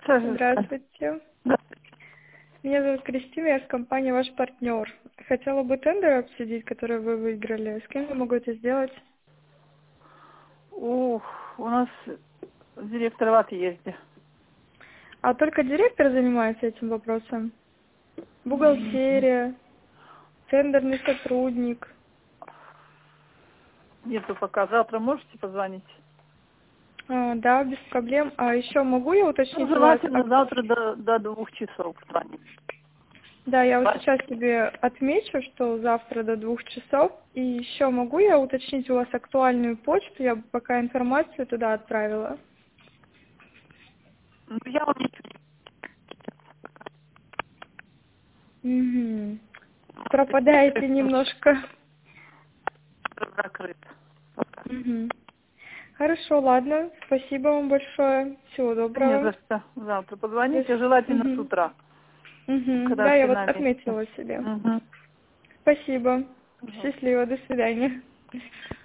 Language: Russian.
Здравствуйте. Меня зовут Кристина, я с компании «Ваш партнер». Хотела бы тендер обсудить, который вы выиграли. С кем я могу это сделать? У нас директор в отъезде. А только директор занимается этим вопросом? Бухгалтерия, тендерный сотрудник. Нету пока. Завтра можете позвонить? Да, без проблем. А еще могу я уточнить у вас? Желательно завтра до 2 часов звонить. Да, я вот сейчас себе отмечу, что завтра до 2 часов. И еще могу я уточнить у вас актуальную почту? Я бы пока информацию туда отправила. Ну, я вам Угу. Пропадаете немножко. закрыт. Угу. Хорошо, ладно. Спасибо вам большое. Всего Не доброго. за что. Завтра позвоните, желательно с утра, когда Да, я все вот на месте. отметила себе. Мгм. Спасибо. Счастливо. До свидания.